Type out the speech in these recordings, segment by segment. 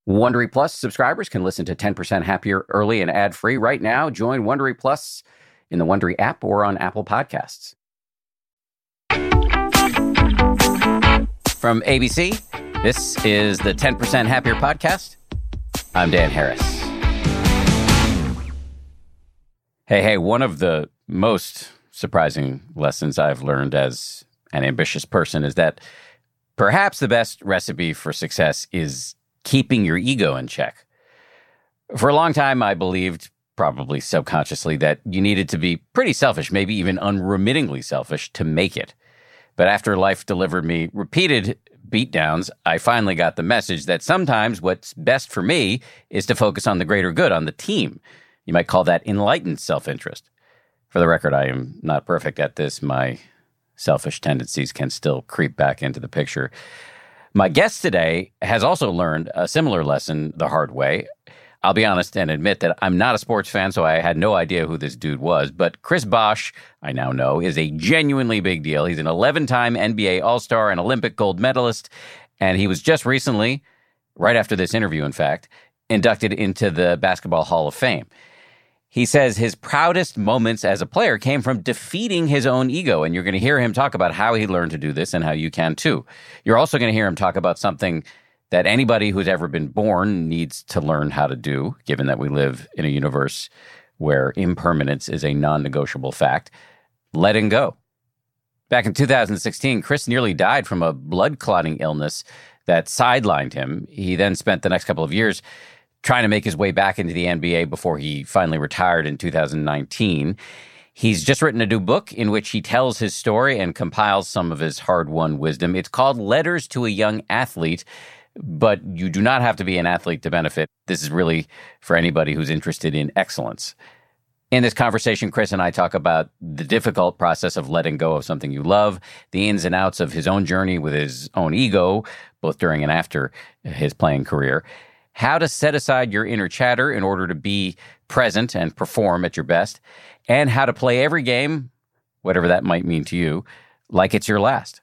Wondery Plus subscribers can listen to 10% Happier early and ad-free right now. Join Wondery Plus in the Wondery app or on Apple Podcasts. From ABC, this is the 10% Happier podcast. I'm Dan Harris. Hey, one of the most surprising lessons I've learned as an ambitious person is that perhaps the best recipe for success is keeping your ego in check. For a long time, I believed, probably subconsciously, that you needed to be pretty selfish, maybe even unremittingly selfish, to make it. But after life delivered me repeated beatdowns, I finally got the message that sometimes what's best for me is to focus on the greater good, on the team. You might call that enlightened self-interest. For the record, I am not perfect at this. My selfish tendencies can still creep back into the picture. My guest today has also learned a similar lesson the hard way. I'll be honest and admit that I'm not a sports fan, so I had no idea who this dude was. But Chris Bosh, I now know, is a genuinely big deal. He's an 11-time NBA All-Star and Olympic gold medalist. And he was just recently, right after this interview, in fact, inducted into the Basketball Hall of Fame. He says his proudest moments as a player came from defeating his own ego, and you're going to hear him talk about how he learned to do this and how you can too. You're also going to hear him talk about something that anybody who's ever been born needs to learn how to do, given that we live in a universe where impermanence is a non-negotiable fact: letting go. Back in 2016, Chris nearly died from a blood clotting illness that sidelined him. He then spent the next couple of years trying to make his way back into the NBA before he finally retired in 2019. He's just written a new book in which he tells his story and compiles some of his hard-won wisdom. It's called Letters to a Young Athlete, but you do not have to be an athlete to benefit. This is really for anybody who's interested in excellence. In this conversation, Chris and I talk about the difficult process of letting go of something you love, the ins and outs of his own journey with his own ego, both during and after his playing career, how to set aside your inner chatter in order to be present and perform at your best, and how to play every game, whatever that might mean to you, like it's your last.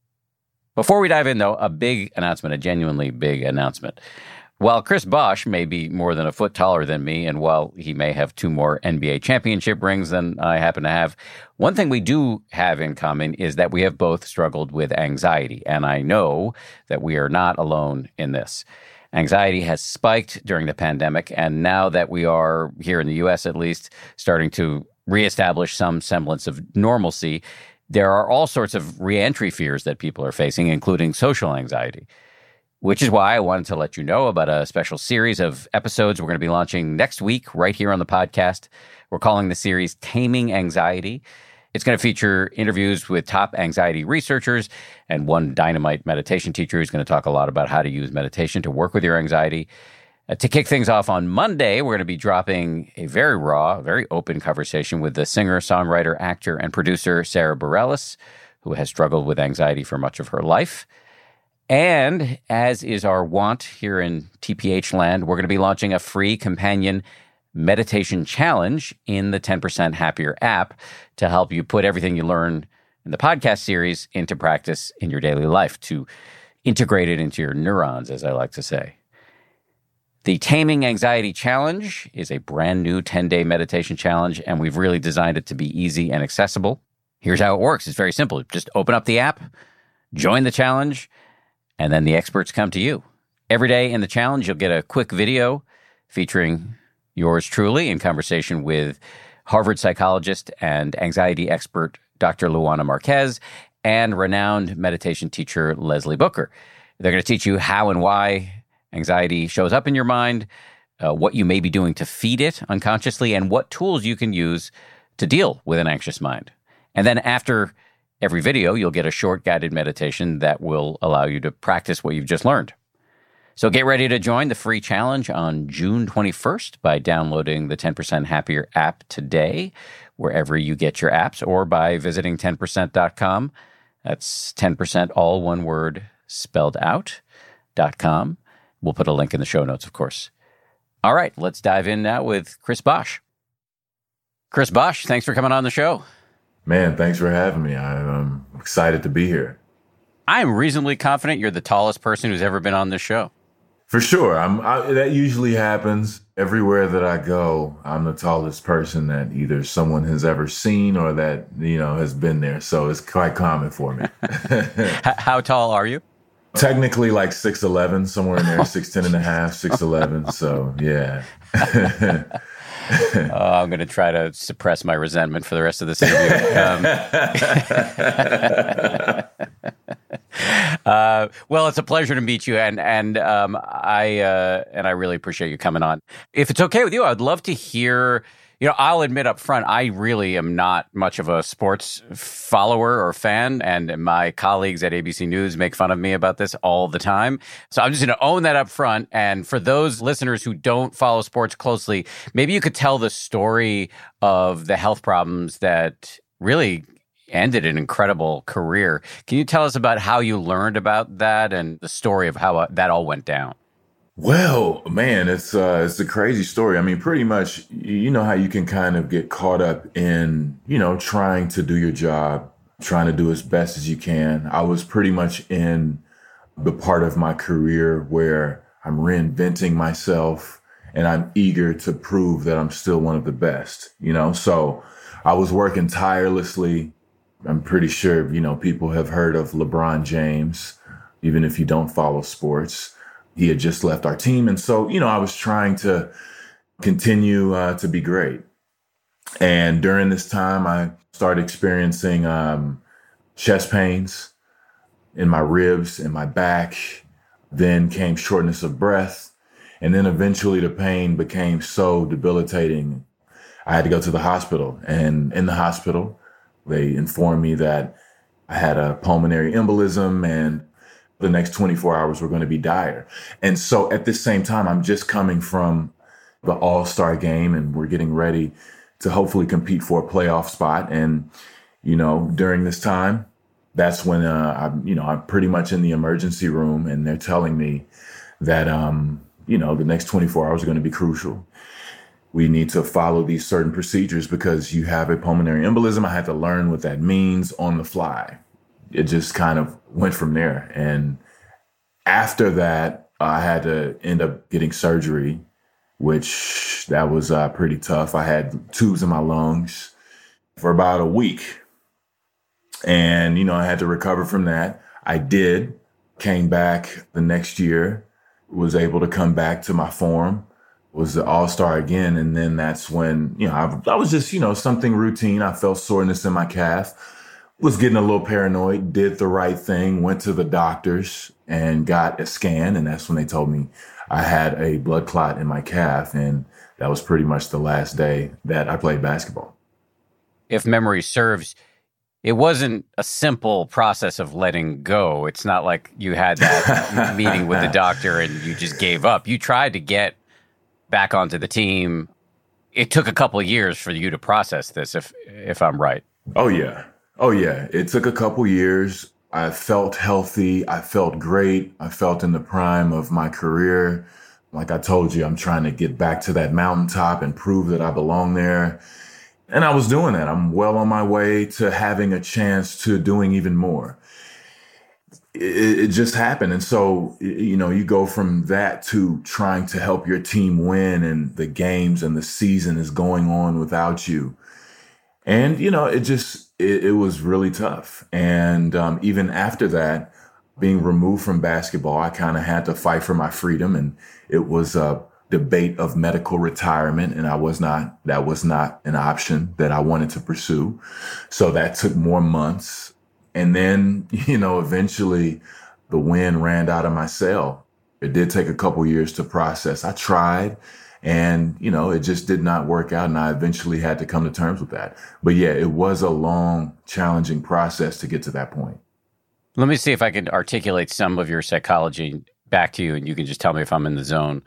Before we dive in, though, a big announcement, a genuinely big announcement. While Chris Bosh may be more than a foot taller than me, and while he may have 2 more NBA championship rings than I happen to have, one thing we do have in common is that we have both struggled with anxiety, and I know that we are not alone in this. Anxiety has spiked during the pandemic, and now that we are, here in the U.S. at least, starting to reestablish some semblance of normalcy, there are all sorts of reentry fears that people are facing, including social anxiety, which is why I wanted to let you know about a special series of episodes we're going to be launching next week right here on the podcast. We're calling the series Taming Anxiety. It's going to feature interviews with top anxiety researchers and one dynamite meditation teacher who's going to talk a lot about how to use meditation to work with your anxiety. To kick things off on Monday, we're going to be dropping a very raw, very open conversation with the singer, songwriter, actor, and producer Sara Bareilles, who has struggled with anxiety for much of her life. And as is our wont here in TPH land, we're going to be launching a free companion meditation challenge in the 10% Happier app to help you put everything you learn in the podcast series into practice in your daily life, to integrate it into your neurons, as I like to say. The Taming Anxiety Challenge is a brand new 10-day meditation challenge, and we've really designed it to be easy and accessible. Here's how it works. It's very simple. Just open up the app, join the challenge, and then the experts come to you. Every day in the challenge, you'll get a quick video featuring yours truly in conversation with Harvard psychologist and anxiety expert Dr. Luana Marquez and renowned meditation teacher Leslie Booker. They're going to teach you how and why anxiety shows up in your mind, what you may be doing to feed it unconsciously, and what tools you can use to deal with an anxious mind. And then after every video, you'll get a short guided meditation that will allow you to practice what you've just learned. So get ready to join the free challenge on June 21st by downloading the 10% Happier app today, wherever you get your apps, or by visiting 10%.com. That's 10%, all one word, spelled out, .com. We'll put a link in the show notes, of course. All right, let's dive in now with Chris Bosh. Chris Bosh, thanks for coming on the show. Man, thanks for having me. I'm excited to be here. I'm reasonably confident you're the tallest person who's ever been on this show. For sure. That usually happens everywhere that I go. I'm the tallest person that either someone has ever seen or that, has been there. So it's quite common for me. How tall are you? Technically like 6'11", somewhere in there, 6'10" and a half, 6'11". So yeah. I'm going to try to suppress my resentment for the rest of this interview. Well, it's a pleasure to meet you, and I really appreciate you coming on. If it's okay with you, I'd love to hear. I'll admit up front, I really am not much of a sports follower or fan, and my colleagues at ABC News make fun of me about this all the time. So I'm just going to own that up front. And for those listeners who don't follow sports closely, maybe you could tell the story of the health problems that really ended an incredible career. Can you tell us about how you learned about that and the story of how that all went down? Well, man, it's a crazy story. I mean, pretty much, you know how you can kind of get caught up in, trying to do your job, trying to do as best as you can. I was pretty much in the part of my career where I'm reinventing myself and I'm eager to prove that I'm still one of the best, So I was working tirelessly. I'm pretty sure, people have heard of LeBron James, even if you don't follow sports. He had just left our team. And so, I was trying to continue to be great. And during this time, I started experiencing chest pains in my ribs and my back. Then came shortness of breath. And then eventually the pain became so debilitating, I had to go to the hospital. And in the hospital, they informed me that I had a pulmonary embolism and the next 24 hours were going to be dire. And so at this same time, I'm just coming from the All-Star game and we're getting ready to hopefully compete for a playoff spot. And, during this time, that's when I'm pretty much in the emergency room and they're telling me that, the next 24 hours are going to be crucial. We need to follow these certain procedures because you have a pulmonary embolism. I had to learn what that means on the fly. It just kind of went from there. And after that, I had to end up getting surgery, which that was pretty tough. I had tubes in my lungs for about a week. And, I had to recover from that. I did, came back the next year, was able to come back to my form, was the All-Star again. And then that's when, I was just, something routine. I felt soreness in my calf. Was getting a little paranoid, did the right thing, went to the doctors and got a scan. And that's when they told me I had a blood clot in my calf. And that was pretty much the last day that I played basketball. If memory serves, it wasn't a simple process of letting go. It's not like you had that meeting with the doctor and you just gave up. You tried to get back onto the team. It took a couple of years for you to process this, if I'm right. Oh, yeah. It took a couple years. I felt healthy. I felt great. I felt in the prime of my career. Like I told you, I'm trying to get back to that mountaintop and prove that I belong there. And I was doing that. I'm well on my way to having a chance to doing even more. It just happened. And so, you go from that to trying to help your team win and the games and the season is going on without you. And, it was really tough. And even after that, being removed from basketball, I kind of had to fight for my freedom. And it was a debate of medical retirement. And that was not an option that I wanted to pursue. So that took more months. And then, eventually the wind ran out of my sail. It did take a couple years to process. I tried. And, it just did not work out. And I eventually had to come to terms with that. But yeah, it was a long, challenging process to get to that point. Let me see if I can articulate some of your psychology back to you, and you can just tell me if I'm in the zone.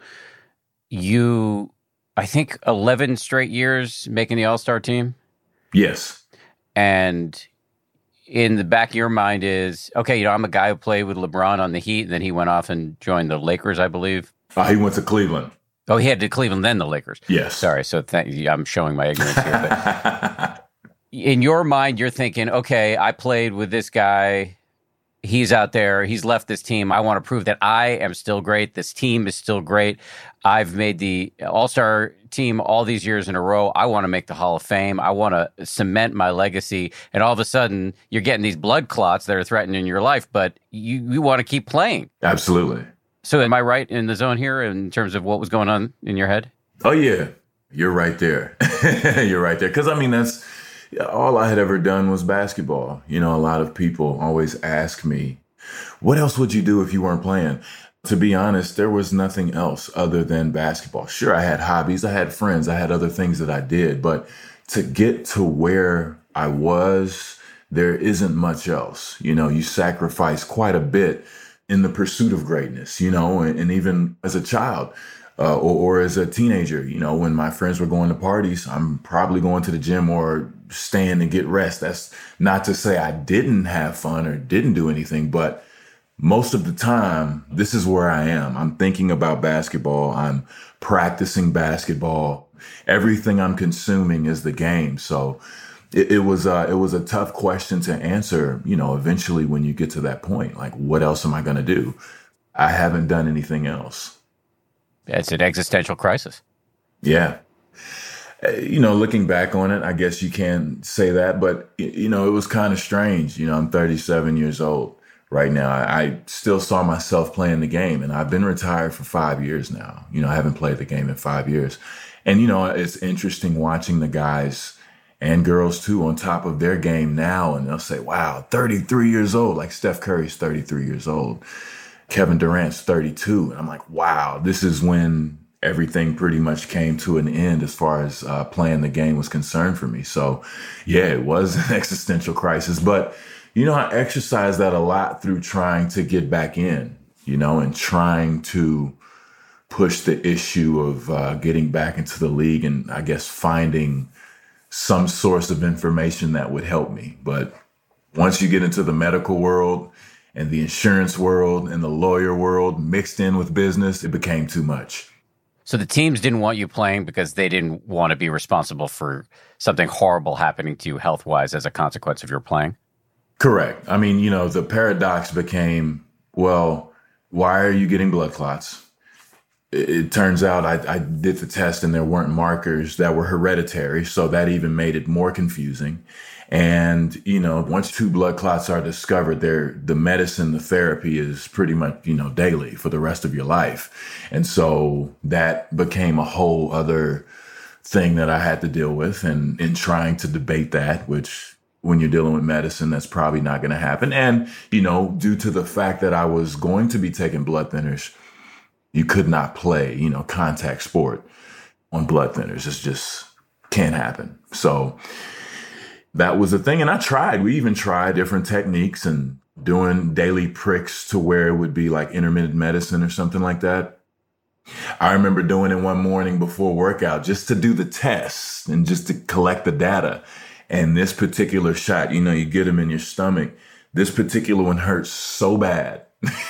You, I think, 11 straight years making the All-Star team? Yes. And in the back of your mind is, okay, I'm a guy who played with LeBron on the Heat, and then he went off and joined the Lakers, I believe. He went to Cleveland. Oh, he had to Cleveland, then the Lakers. Yes. Sorry, so I'm showing my ignorance here. But in your mind, you're thinking, okay, I played with this guy he's out there, he's left this team. I want to prove that I am still great. This team is still great. I've made the All-Star team all these years in a row. I want to make the Hall of Fame. I want to cement my legacy. And all of a sudden, you're getting these blood clots that are threatening your life, but you want to keep playing. Absolutely. So am I right in the zone here in terms of what was going on in your head? Oh, yeah. You're right there. You're right there. Because, I mean, that's all I had ever done was basketball. You know, a lot of people always ask me, what else would you do if you weren't playing? To be honest, there was nothing else other than basketball. Sure, I had hobbies, I had friends, I had other things that I did. But to get to where I was, there isn't much else. You know, you sacrifice quite a bit in the pursuit of greatness, you know, and even as a child. Or as a teenager, you know, when my friends were going to parties, I'm probably going to the gym or staying to get rest. That's not to say I didn't have fun or didn't do anything, but most of the time, this is where I am. I'm thinking about basketball. I'm practicing basketball. Everything I'm consuming is the game. So it was a tough question to answer, you know, eventually when you get to that point, like, what else am I going to do? I haven't done anything else. It's an existential crisis. Yeah. You know, looking back on it, I guess you can say that, but, you know, it was kind of strange. You know, I'm 37 years old right now. I still saw myself playing the game, and I've been retired for 5 years now. You know, I haven't played the game in 5 years. And, you know, it's interesting watching the guys and girls too on top of their game now. And they'll say, wow, 33 years old, like Steph Curry's 33 years old. Kevin Durant's 32. And I'm like, wow, this is when everything pretty much came to an end as far as playing the game was concerned for me. So, yeah, it was an existential crisis. But, you know, I exercised that a lot through trying to get back in, you know, and trying to push the issue of getting back into the league and, I guess, finding some source of information that would help me. But once you get into the medical world and the insurance world and the lawyer world mixed in with business, it became too much. So the teams didn't want you playing because they didn't want to be responsible for something horrible happening to you health-wise as a consequence of your playing? Correct. I mean, you know, the paradox became, well, why are you getting blood clots? It turns out I did the test and there weren't markers that were hereditary, so that even made it more confusing. And, you know, once 2 blood clots are discovered, the medicine, the therapy is pretty much, you know, daily for the rest of your life. And so that became a whole other thing that I had to deal with. And in trying to debate that, which when you're dealing with medicine, that's probably not going to happen. And, you know, due to the fact that I was going to be taking blood thinners, you could not play, you know, contact sport on blood thinners. It's just can't happen. So that was the thing. And I tried. We even tried different techniques and doing daily pricks to where it would be like intermittent medicine or something like that. I remember doing it one morning before workout just to do the tests and just to collect the data. And this particular shot, you know, you get them in your stomach. This particular one hurts so bad.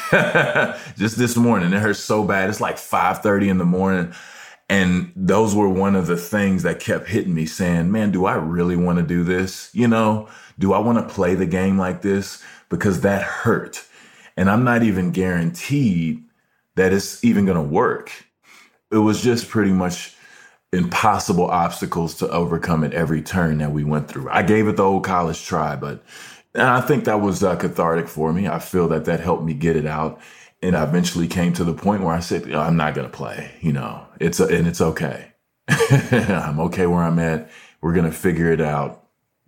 Just this morning, it hurts so bad. It's like 5:30 in the morning. And those were one of the things that kept hitting me saying, man, do I really want to do this? You know, do I want to play the game like this? Because that hurt. And I'm not even guaranteed that it's even going to work. It was just pretty much impossible obstacles to overcome at every turn that we went through. I gave it the old college try, but I think that was cathartic for me. I feel that helped me get it out. And I eventually came to the point where I said, you know, I'm not going to play, you know, it's okay. I'm okay where I'm at. We're going to figure it out.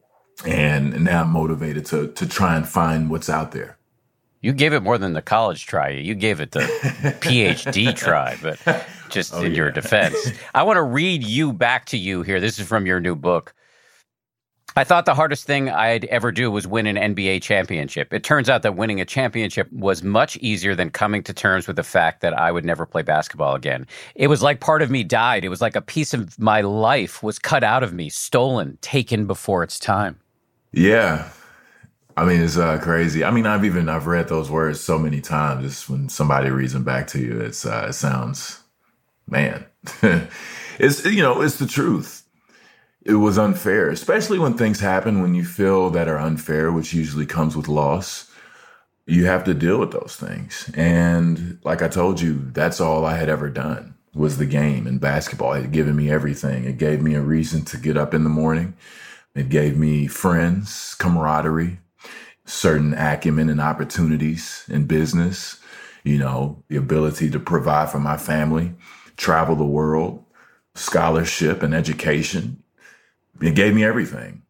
And now I'm motivated to try and find what's out there. You gave it more than the college try. You gave it the PhD try, but just in your defense. I want to read you back to you here. This is from your new book. I thought the hardest thing I'd ever do was win an NBA championship. It turns out that winning a championship was much easier than coming to terms with the fact that I would never play basketball again. It was like part of me died. It was like a piece of my life was cut out of me, stolen, taken before its time. Yeah. I mean, it's crazy. I mean, I've read those words so many times. Just when somebody reads them back to you, it sounds, man, it's the truth. It was unfair, especially when things happen when you feel that are unfair, which usually comes with loss. you have to deal with those things. And like I told you, that's all I had ever done was the game, and basketball had given me everything. It gave me a reason to get up in the morning. It gave me friends, camaraderie, certain acumen and opportunities in business, the ability to provide for my family, travel the world, scholarship and education. It gave me everything.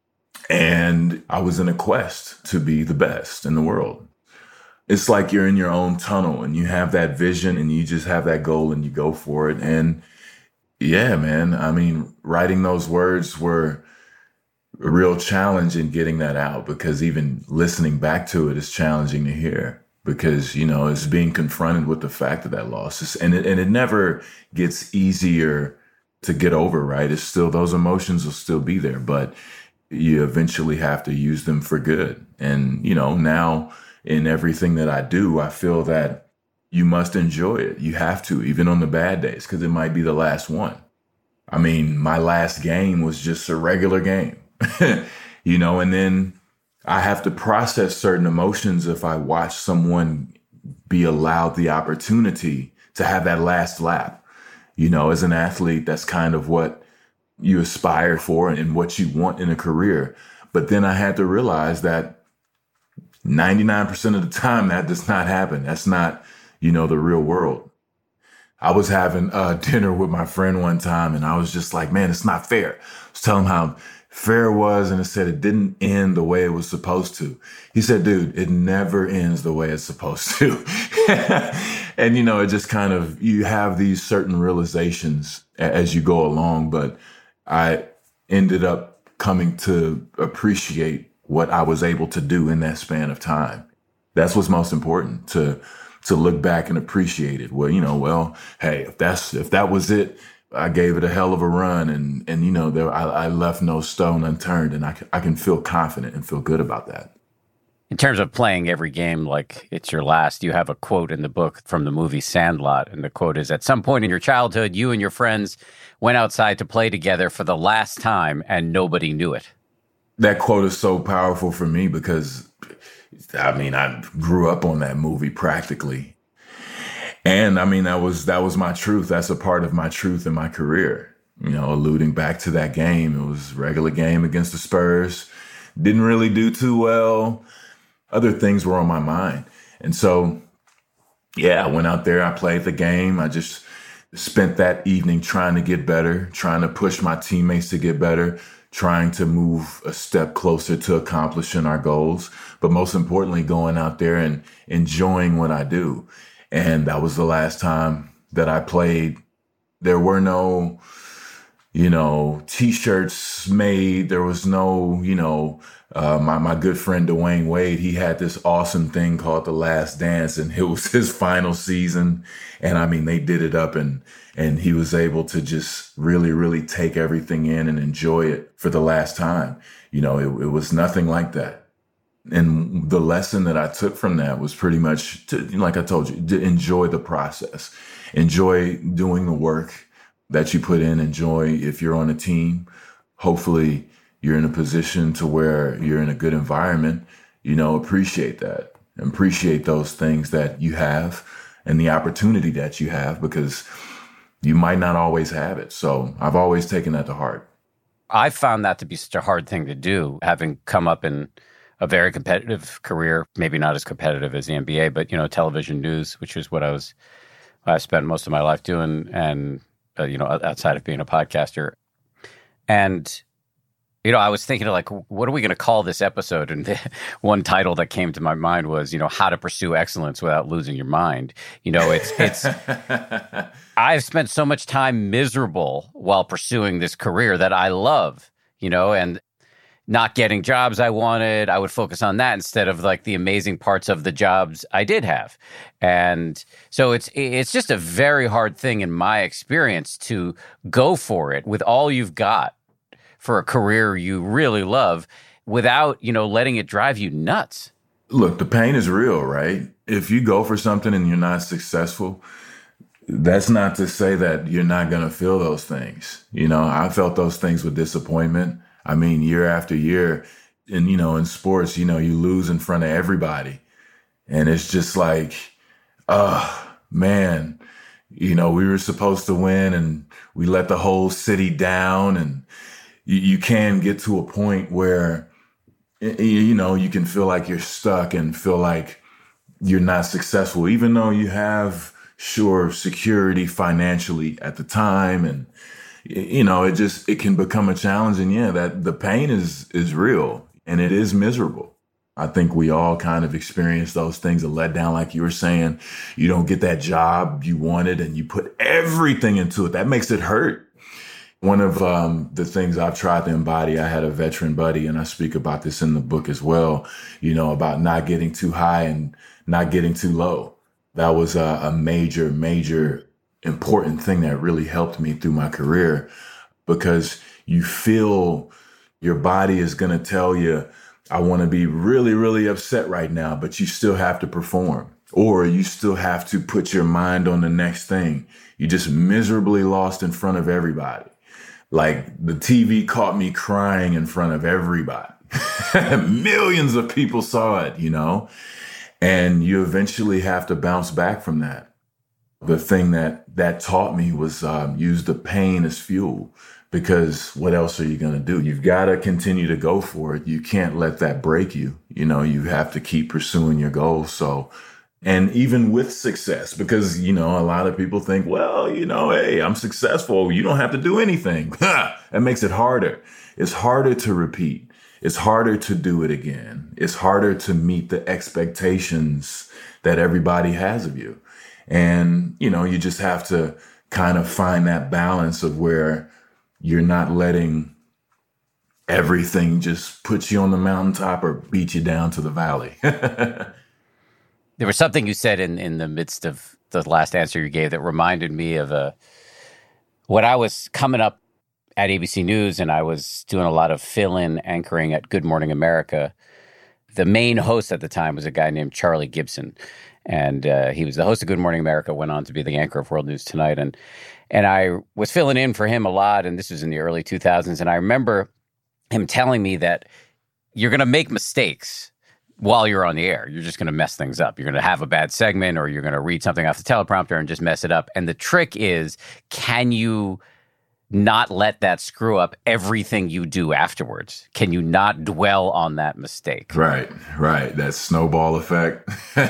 And I was in a quest to be the best in the world. It's like you're in your own tunnel and you have that vision and you just have that goal and you go for it. And yeah, man, I mean, writing those words were a real challenge in getting that out, because even listening back to it is challenging to hear, because, it's being confronted with the fact of that loss. And it never gets easier to get over, right? It's still, those emotions will still be there, but you eventually have to use them for good. And, now in everything that I do, I feel that you must enjoy it. You have to, even on the bad days, because it might be the last one. I mean, my last game was just a regular game, and then I have to process certain emotions if I watch someone be allowed the opportunity to have that last lap. As an athlete, that's kind of what you aspire for and what you want in a career. But then I had to realize that 99% of the time that does not happen. That's not, the real world. I was having dinner with my friend one time and I was just like, man, it's not fair. I was telling him how fair it was, and it said it didn't end the way it was supposed to. He said, dude, it never ends the way it's supposed to. And, it just kind of, you have these certain realizations as you go along. But I ended up coming to appreciate what I was able to do in that span of time. That's what's most important, to look back and appreciate it. Well, hey, if that was it, I gave it a hell of a run, and I left no stone unturned, and I can feel confident and feel good about that. In terms of playing every game like it's your last, you have a quote in the book from the movie Sandlot, and the quote is, "At some point in your childhood, you and your friends went outside to play together for the last time, and nobody knew it." That quote is so powerful for me because, I grew up on that movie practically. And that was my truth. That's a part of my truth in my career. Alluding back to that game, it was a regular game against the Spurs. Didn't really do too well. Other things were on my mind. And so, I went out there, I played the game. I just spent that evening trying to get better, trying to push my teammates to get better, trying to move a step closer to accomplishing our goals. But most importantly, going out there and enjoying what I do. And that was the last time that I played. There were no, T-shirts made. There was no, my good friend Dwayne Wade, he had this awesome thing called The Last Dance, and it was his final season. And they did it up, and he was able to just really, really take everything in and enjoy it for the last time. It was nothing like that. And the lesson that I took from that was pretty much to, like I told you, to enjoy the process, enjoy doing the work that you put in, enjoy if you're on a team. Hopefully you're in a position to where you're in a good environment, appreciate that, appreciate those things that you have and the opportunity that you have, because you might not always have it. So I've always taken that to heart. I found that to be such a hard thing to do, having come up in a very competitive career, maybe not as competitive as the NBA, but, television news, which is what I spent most of my life doing, and, outside of being a podcaster. And, I was thinking what are we going to call this episode? And the one title that came to my mind was, how to pursue excellence without losing your mind. It's I've spent so much time miserable while pursuing this career that I love, and not getting jobs I wanted. I would focus on that instead of the amazing parts of the jobs I did have. And so it's just a very hard thing in my experience to go for it with all you've got for a career you really love without, letting it drive you nuts. Look, the pain is real, right? If you go for something and you're not successful, that's not to say that you're not going to feel those things. I felt those things with disappointment. Year after year, and, in sports, you lose in front of everybody. And it's just like, man, we were supposed to win and we let the whole city down. And you can get to a point where, you can feel like you're stuck and feel like you're not successful, even though you have, sure, security financially at the time. And, it can become a challenge. And yeah, that the pain is real and it is miserable. I think we all kind of experience those things, a letdown, like you were saying. You don't get that job you wanted and you put everything into it. That makes it hurt. One of the things I've tried to embody, I had a veteran buddy, and I speak about this in the book as well, about not getting too high and not getting too low. That was a major, major important thing that really helped me through my career, because you feel your body is going to tell you, I want to be really, really upset right now, but you still have to perform, or you still have to put your mind on the next thing. You just miserably lost in front of everybody. Like the TV caught me crying in front of everybody. Millions of people saw it, and you eventually have to bounce back from that. The thing that taught me was use the pain as fuel, because what else are you going to do? You've got to continue to go for it. You can't let that break you. You have to keep pursuing your goals. So, and even with success, because, a lot of people think, well, hey, I'm successful. You don't have to do anything. That makes it harder. It's harder to repeat. It's harder to do it again. It's harder to meet the expectations that everybody has of you. And, you just have to kind of find that balance of where you're not letting everything just put you on the mountaintop or beat you down to the valley. There was something you said in the midst of the last answer you gave that reminded me of when I was coming up at ABC News and I was doing a lot of fill-in anchoring at Good Morning America. The main host at the time was a guy named Charlie Gibson. And he was the host of Good Morning America, went on to be the anchor of World News Tonight. And I was filling in for him a lot, and this was in the early 2000s. And I remember him telling me that you're going to make mistakes while you're on the air. You're just going to mess things up. You're going to have a bad segment, or you're going to read something off the teleprompter and just mess it up. And the trick is, can you not let that screw up everything you do afterwards? Can you not dwell on that mistake? Right. That snowball effect.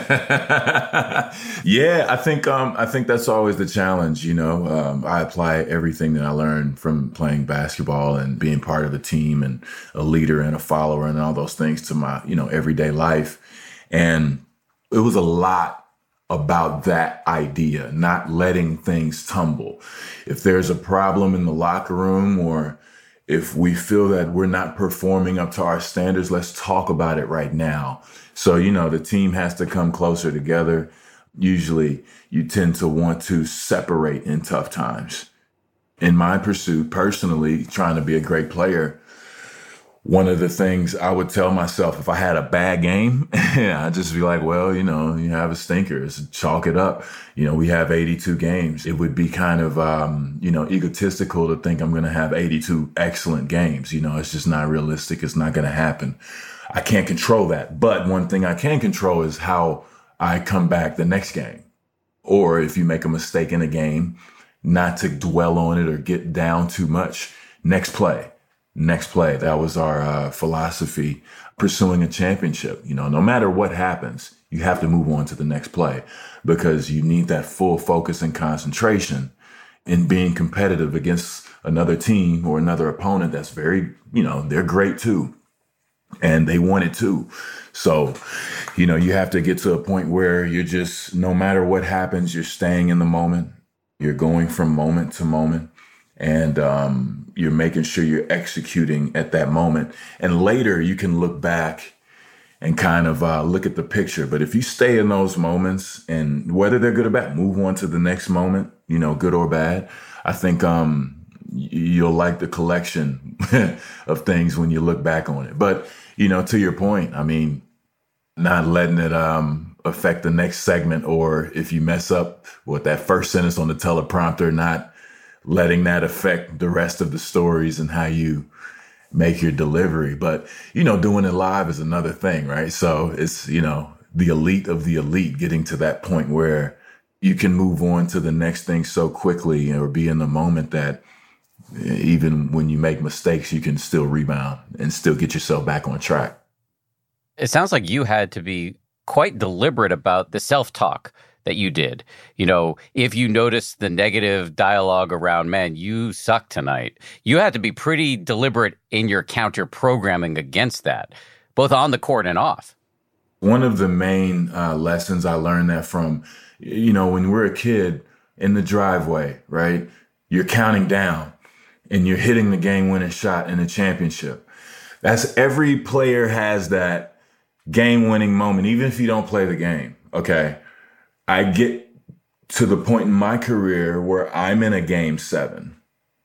Yeah, I think that's always the challenge. I apply everything that I learned from playing basketball and being part of the team and a leader and a follower and all those things to my, everyday life. And it was a lot about that idea, not letting things tumble. If there's a problem in the locker room, or if we feel that we're not performing up to our standards, let's talk about it right now. So, the team has to come closer together. Usually you tend to want to separate in tough times. In my pursuit, personally, trying to be a great player, one of the things I would tell myself if I had a bad game, I'd just be like, well, you have a stinker. It's chalk it up. We have 82 games. It would be kind of, egotistical to think I'm going to have 82 excellent games. It's just not realistic. It's not going to happen. I can't control that. But one thing I can control is how I come back the next game. Or if you make a mistake in a game, not to dwell on it or get down too much. Next play. That was our philosophy, pursuing a championship. No matter what happens, you have to move on to the next play, because you need that full focus and concentration in being competitive against another team or another opponent that's very, they're great too. And they want it too. So, you have to get to a point where you're just, no matter what happens, you're staying in the moment. You're going from moment to moment. And you're making sure you're executing at that moment. And later you can look back and kind of look at the picture. But if you stay in those moments, and whether they're good or bad, move on to the next moment, good or bad, I think you'll like the collection of things when you look back on it. But, to your point, not letting it affect the next segment, or if you mess up with that first sentence on the teleprompter, not letting that affect the rest of the stories and how you make your delivery. But, doing it live is another thing, right? So it's, the elite of the elite, getting to that point where you can move on to the next thing so quickly or be in the moment that even when you make mistakes, you can still rebound and still get yourself back on track. It sounds like you had to be quite deliberate about the self-talk that you did. You know, if you notice the negative dialogue around, man, you suck tonight, you had to be pretty deliberate in your counter programming against that, both on the court and off. One of the main lessons I learned that from, you know, when we're a kid in the driveway, right, you're counting down and you're hitting the game-winning shot in a championship. That's every player has that game-winning moment, even if you don't play the game. Okay, I get to the point in my career where I'm in a game 7.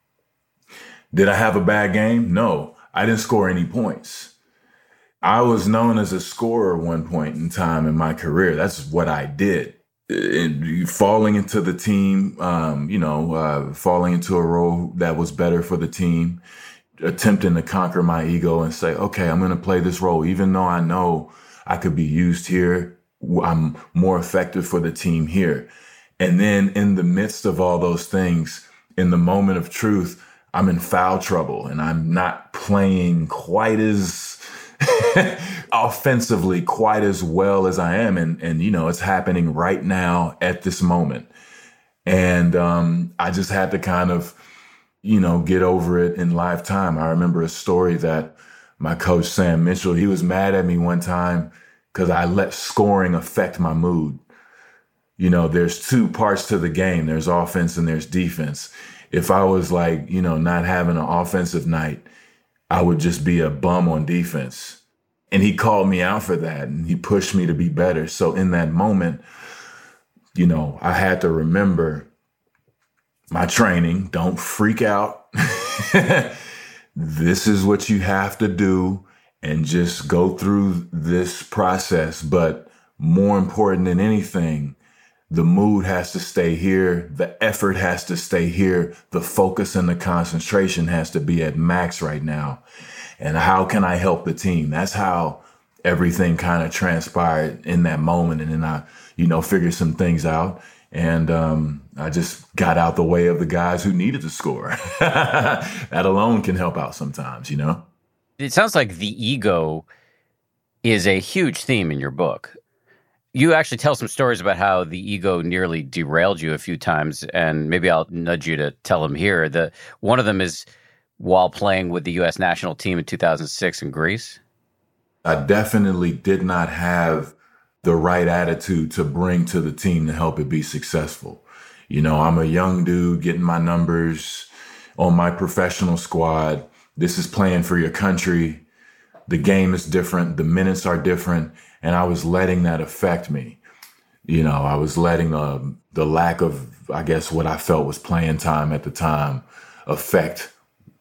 Did I have a bad game? No, I didn't score any points. I was known as a scorer at one point in time in my career. That's what I did. Falling into the team, falling into a role that was better for the team, attempting to conquer my ego and say, okay, I'm going to play this role. Even though I know I could be used here, I'm more effective for the team here. And then in the midst of all those things, in the moment of truth, I'm in foul trouble and I'm not playing quite as offensively quite as well as I am. And, you know, it's happening right now at this moment. And I just had to kind of, you know, get over it in live time. I remember a story that my coach, Sam Mitchell, he was mad at me one time because I let scoring affect my mood. You know, there's 2 parts to the game. There's offense and there's defense. If I was like, you know, not having an offensive night, I would just be a bum on defense. And he called me out for that and he pushed me to be better. So in that moment, you know, I had to remember my training. Don't freak out. This is what you have to do and just go through this process. But more important than anything, the mood has to stay here. The effort has to stay here. The focus and the concentration has to be at max right now. And how can I help the team? That's how everything kind of transpired in that moment. And then I, you know, figured some things out. And I just got out the way of the guys who needed to score. That alone can help out sometimes, you know? It sounds like the ego is a huge theme in your book. You actually tell some stories about how the ego nearly derailed you a few times, and maybe I'll nudge you to tell them here. One of them is while playing with the U.S. national team in 2006 in Greece. I definitely did not have the right attitude to bring to the team to help it be successful. You know, I'm a young dude getting my numbers on my professional squad. This is playing for your country. The game is different. The minutes are different. And I was letting that affect me. You know, I was letting the lack of, I guess, what I felt was playing time at the time affect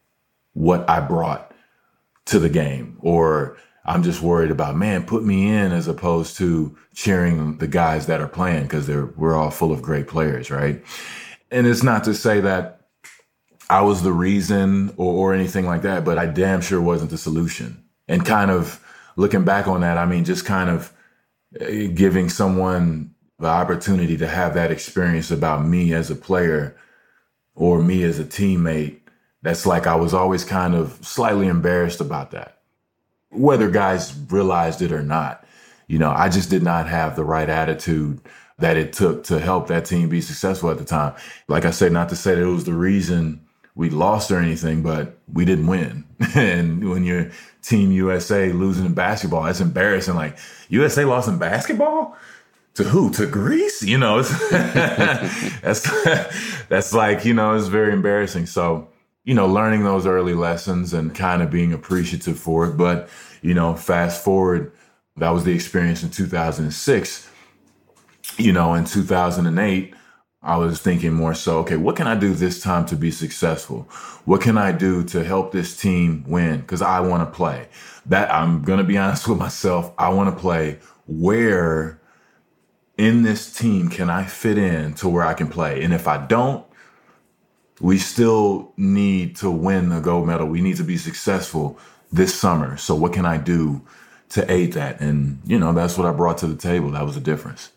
what I brought to the game. Or I'm just worried about, man, put me in, as opposed to cheering the guys that are playing, because we're all full of great players, right? And it's not to say that I was the reason or anything like that, but I damn sure wasn't the solution. And kind of looking back on that, I mean, just kind of giving someone the opportunity to have that experience about me as a player or me as a teammate, that's like I was always kind of slightly embarrassed about that. Whether guys realized it or not, you know, I just did not have the right attitude that it took to help that team be successful at the time. Like I said, not to say that it was the reason we lost or anything, but we didn't win. And when you're Team USA losing in basketball, that's embarrassing. Like, USA lost in basketball? To who? To Greece? You know, that's like, you know, it's very embarrassing. So, you know, learning those early lessons and kind of being appreciative for it. But, you know, fast forward, that was the experience in 2006. You know, in 2008, I was thinking more so, okay, what can I do this time to be successful? What can I do to help this team win? Because I want to play. That, I'm going to be honest with myself, I want to play. Where in this team can I fit in to where I can play? And if I don't, we still need to win the gold medal. We need to be successful this summer. So what can I do to aid that. And, that's what I brought to the table. That was the difference.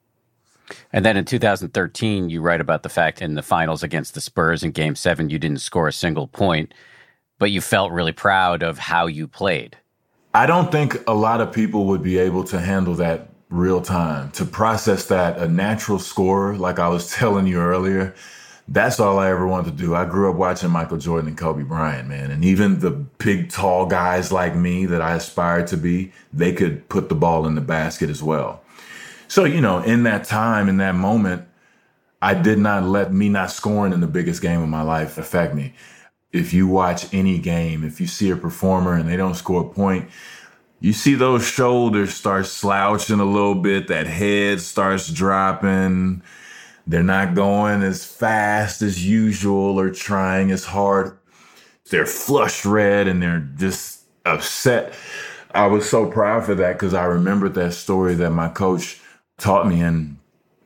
And then in 2013, you write about the fact in the finals against the Spurs in Game 7, you didn't score a single point, but you felt really proud of how you played. I don't think a lot of people would be able to handle that real time, to process that. A natural scorer, like I was telling you earlier, that's all I ever wanted to do. I grew up watching Michael Jordan and Kobe Bryant, man. And even the big, tall guys like me that I aspired to be, they could put the ball in the basket as well. So, in that time, in that moment, I did not let me not scoring in the biggest game of my life affect me. If you watch any game, if you see a performer and they don't score a point, you see those shoulders start slouching a little bit, that head starts dropping. They're not going as fast as usual or trying as hard. They're flushed red and they're just upset. I was so proud for that because I remembered that story that my coach taught me. And,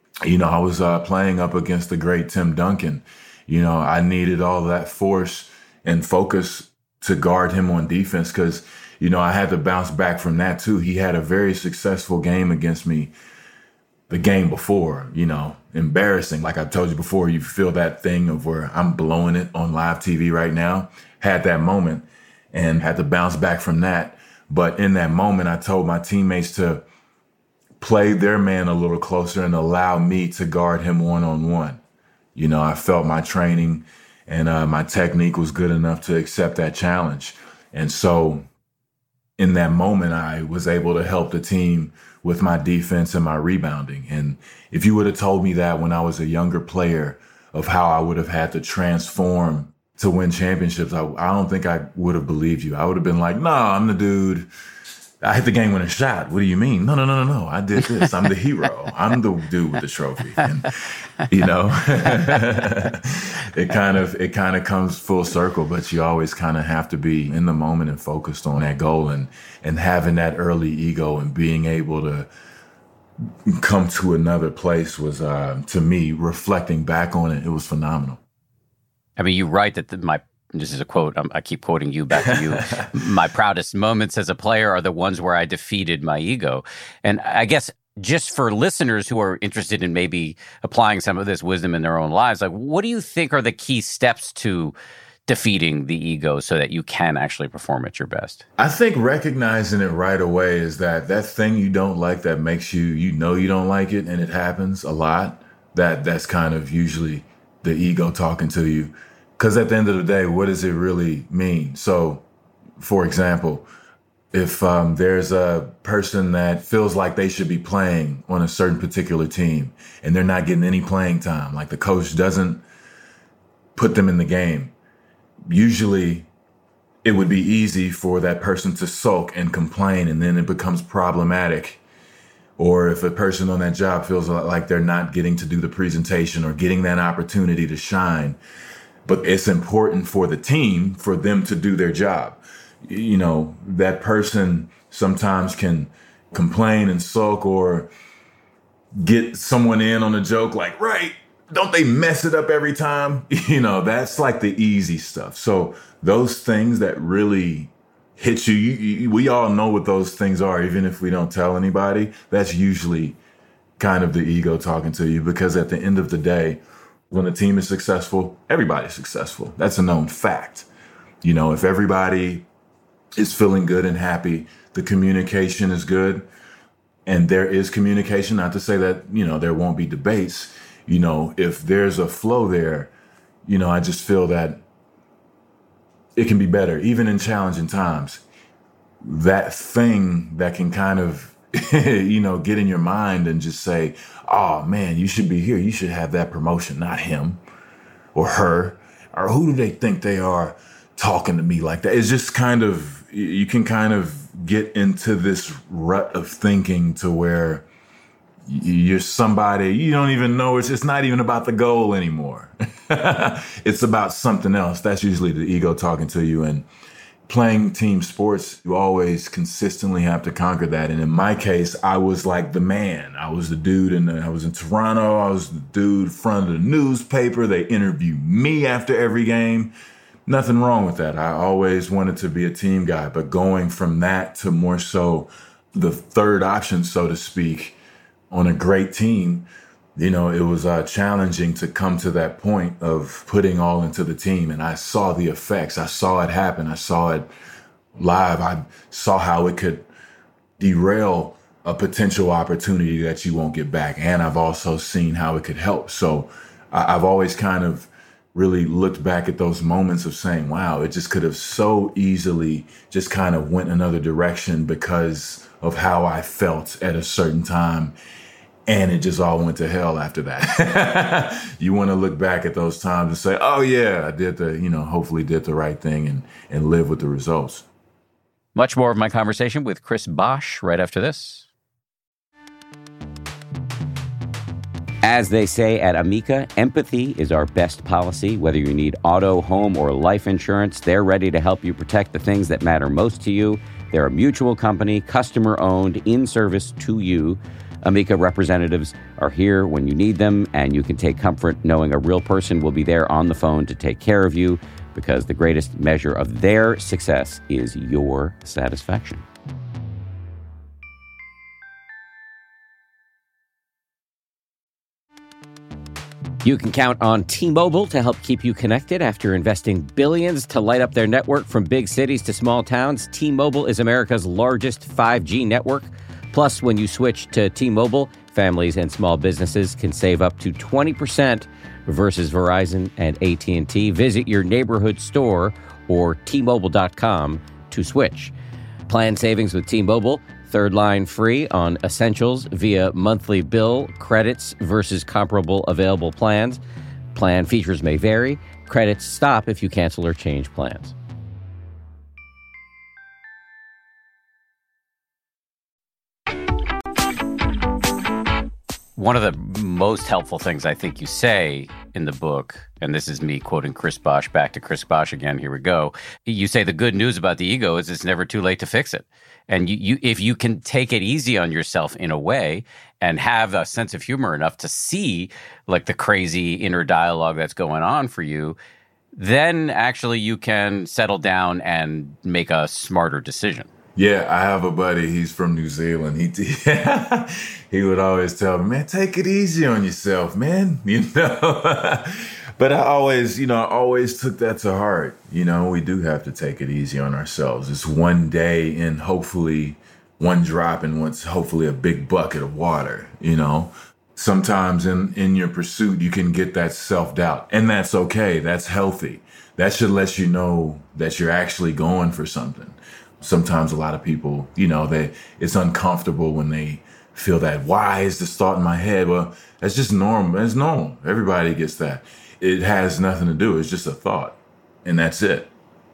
I was playing up against the great Tim Duncan. I needed all that force and focus to guard him on defense because, I had to bounce back from that too. He had a very successful game against me the game before, embarrassing. Like I told you before, you feel that thing of where I'm blowing it on live TV right now. Had that moment and had to bounce back from that. But in that moment, I told my teammates to play their man a little closer and allow me to guard him one-on-one. I felt my training and my technique was good enough to accept that challenge. And so in that moment, I was able to help the team with my defense and my rebounding. And if you would have told me that when I was a younger player of how I would have had to transform to win championships, I don't think I would have believed you. I would have been like, nah, I'm the dude. I hit the game winning shot. What do you mean? No. I did this. I'm the hero. I'm the dude with the trophy. And, it kind of comes full circle, but you always kind of have to be in the moment and focused on that goal and having that early ego and being able to come to another place was, to me, reflecting back on it, it was phenomenal. I mean, you write that this is a quote, I keep quoting you back to you. My proudest moments as a player are the ones where I defeated my ego. And I guess just for listeners who are interested in maybe applying some of this wisdom in their own lives, like what do you think are the key steps to defeating the ego so that you can actually perform at your best? I think recognizing it right away is that thing you don't like that makes you don't like it, and it happens a lot, that's kind of usually the ego talking to you. Because at the end of the day, what does it really mean? So, for example, if there's a person that feels like they should be playing on a certain particular team and they're not getting any playing time, like the coach doesn't put them in the game, usually it would be easy for that person to sulk and complain, and then it becomes problematic. Or if a person on that job feels like they're not getting to do the presentation or getting that opportunity to shine, but it's important for the team for them to do their job. That person sometimes can complain and sulk or get someone in on a joke like, right, don't they mess it up every time? That's like the easy stuff. So those things that really hit you, we all know what those things are, even if we don't tell anybody. That's usually kind of the ego talking to you, because at the end of the day, when a team is successful, everybody's successful. That's a known fact. If everybody is feeling good and happy, the communication is good, and there is communication, not to say that, there won't be debates. If there's a flow there, I just feel that it can be better, even in challenging times. That thing that can kind of, get in your mind and just say, oh man, you should be here. You should have that promotion, not him or her, or who do they think they are talking to me like that? It's just kind of, you can kind of get into this rut of thinking to where you're somebody you don't even know. It's not even about the goal anymore. It's about something else. That's usually the ego talking to you. And playing team sports, you always consistently have to conquer that. And in my case, I was like the man. I was the dude, and I was in Toronto. I was the dude in front of the newspaper. They interview me after every game. nothing wrong with that. I always wanted to be a team guy, but going from that to more so the third option, so to speak, on a great team, it was challenging to come to that point of putting all into the team. And I saw the effects. I saw it happen. I saw it live. I saw how it could derail a potential opportunity that you won't get back. And I've also seen how it could help. So I've always kind of really looked back at those moments of saying, wow, it just could have so easily just kind of went another direction because of how I felt at a certain time. And it just all went to hell after that. You want to look back at those times and say, oh yeah, I did hopefully did the right thing and live with the results. Much more of my conversation with Chris Bosh right after this. As they say at Amica, empathy is our best policy. Whether you need auto, home, or life insurance, they're ready to help you protect the things that matter most to you. They're a mutual company, customer-owned, in service to you. Amica representatives are here when you need them, and you can take comfort knowing a real person will be there on the phone to take care of you, because the greatest measure of their success is your satisfaction. You can count on T-Mobile to help keep you connected after investing billions to light up their network from big cities to small towns. T-Mobile is America's largest 5G network. Plus, when you switch to T-Mobile, families and small businesses can save up to 20% versus Verizon and AT&T. Visit your neighborhood store or T-Mobile.com to switch. Plan savings with T-Mobile. Third line free on essentials via monthly bill, credits versus comparable available plans. Plan features may vary. Credits stop if you cancel or change plans. One of the most helpful things I think you say in the book, and this is me quoting Chris Bosh, back to Chris Bosh again, here we go. You say the good news about the ego is it's never too late to fix it. And you if you can take it easy on yourself in a way and have a sense of humor enough to see like the crazy inner dialogue that's going on for you, then actually you can settle down and make a smarter decision. Yeah, I have a buddy. He's from New Zealand. He would always tell me, man, take it easy on yourself, man. But I always took that to heart. We do have to take it easy on ourselves. It's one day and hopefully one drop in what's hopefully a big bucket of water. Sometimes in your pursuit, you can get that self-doubt, and that's okay. That's healthy. That should let you know that you're actually going for something. Sometimes a lot of people, it's uncomfortable when they feel that, why is this thought in my head? Well, that's just normal. It's normal. Everybody gets that. It has nothing to do. It's just a thought, and that's it.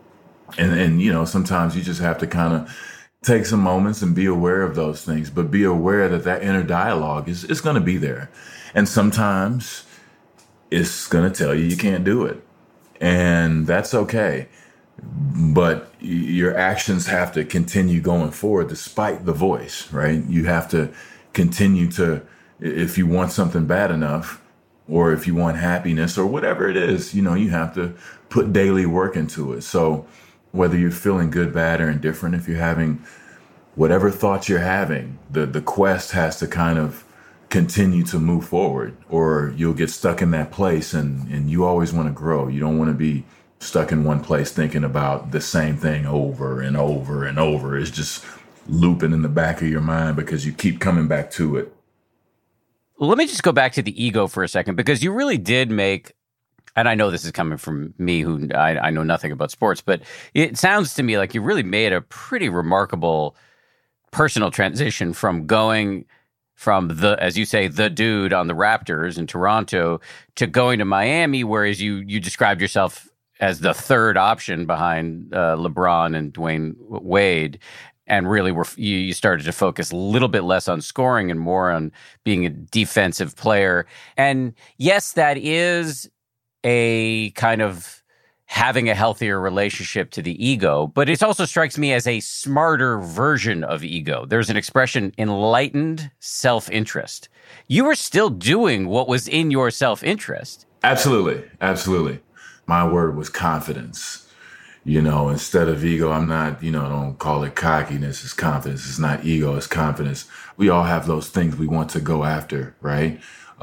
And sometimes you just have to kind of take some moments and be aware of those things, but be aware that inner dialogue is going to be there. And sometimes it's going to tell you can't do it. And that's okay. But your actions have to continue going forward despite the voice, right? You have to continue to, if you want something bad enough, or if you want happiness or whatever it is, you have to put daily work into it. So whether you're feeling good, bad, or indifferent, if you're having whatever thoughts you're having, the quest has to kind of continue to move forward, or you'll get stuck in that place, and you always want to grow. You don't want to be stuck in one place thinking about the same thing over and over and over. It's just looping in the back of your mind because you keep coming back to it. Let me just go back to the ego for a second, because you really did make, and I know this is coming from me who I know nothing about sports, but it sounds to me like you really made a pretty remarkable personal transition from going from as you say, the dude on the Raptors in Toronto to going to Miami, whereas you described yourself as the third option behind LeBron and Dwayne Wade, and really you started to focus a little bit less on scoring and more on being a defensive player. And yes, that is a kind of having a healthier relationship to the ego, but it also strikes me as a smarter version of ego. There's an expression, enlightened self-interest. You were still doing what was in your self-interest. Absolutely. Absolutely. My word was confidence. Instead of ego, I'm not, don't call it cockiness, it's confidence. It's not ego, it's confidence. We all have those things we want to go after, right?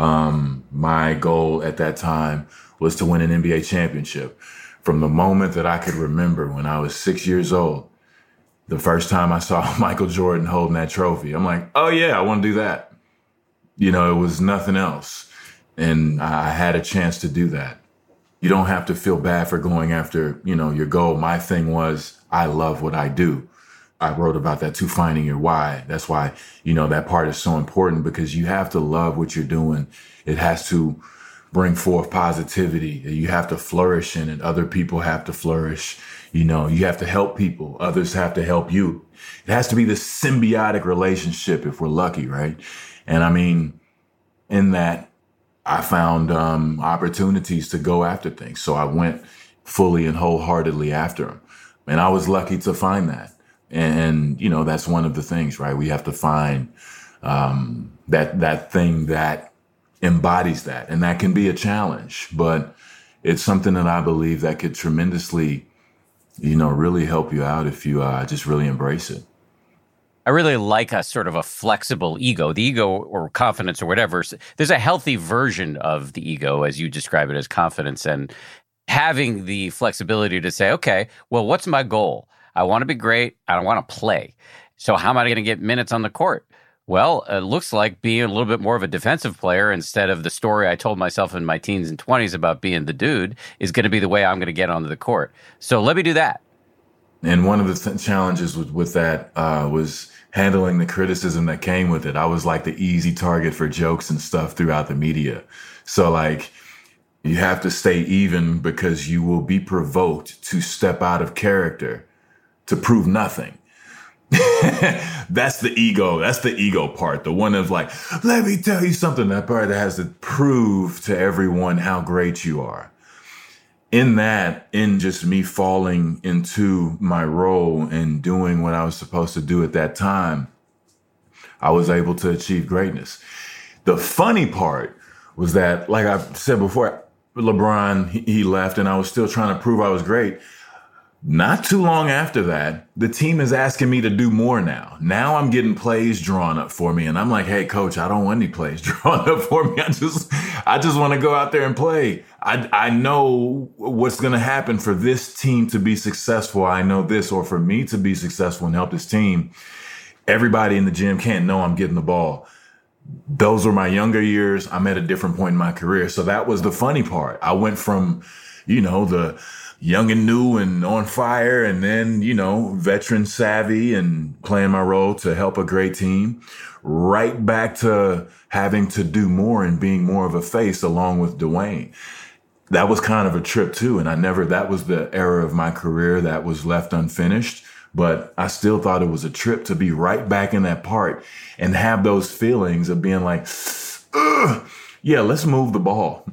My goal at that time was to win an NBA championship. From the moment that I could remember when I was 6 years old, the first time I saw Michael Jordan holding that trophy, I'm like, oh yeah, I want to do that. It was nothing else. And I had a chance to do that. You don't have to feel bad for going after, your goal. My thing was, I love what I do. I wrote about that too, finding your why. That's why, that part is so important, because you have to love what you're doing. It has to bring forth positivity. You have to flourish in it. Other people have to flourish. You have to help people. Others have to help you. It has to be this symbiotic relationship if we're lucky, right? And I mean, in that, I found opportunities to go after things. So I went fully and wholeheartedly after them. And I was lucky to find that. And that's one of the things, right? We have to find that thing that embodies that. And that can be a challenge, but it's something that I believe that could tremendously, really help you out if you just really embrace it. I really like a sort of a flexible ego, the ego or confidence or whatever. There's a healthy version of the ego, as you describe it, as confidence, and having the flexibility to say, okay, well, what's my goal? I want to be great. I want to play. So how am I going to get minutes on the court? Well, it looks like being a little bit more of a defensive player instead of the story I told myself in my teens and 20s about being the dude is going to be the way I'm going to get onto the court. So let me do that. And one of the challenges with that was handling the criticism that came with it. I was like the easy target for jokes and stuff throughout the media. So like, you have to stay even, because you will be provoked to step out of character to prove nothing. That's the ego. That's the ego part. The one of like, let me tell you something. That part that has to prove to everyone how great you are. In just me falling into my role and doing what I was supposed to do at that time, I was able to achieve greatness. The funny part was that, like I said before, LeBron, he left and I was still trying to prove I was great. Not too long after that, the team is asking me to do more now. Now I'm getting plays drawn up for me. And I'm like, hey, coach, I don't want any plays drawn up for me. I just want to go out there and play. I know what's going to happen for this team to be successful. I know this, or for me to be successful and help this team. Everybody in the gym can't know I'm getting the ball. Those were my younger years. I'm at a different point in my career. So that was the funny part. I went from, the young and new and on fire, and then, veteran savvy and playing my role to help a great team, right back to having to do more and being more of a face along with Dwayne. That was kind of a trip too. And that was the era of my career that was left unfinished, but I still thought it was a trip to be right back in that part and have those feelings of being like, yeah, let's move the ball.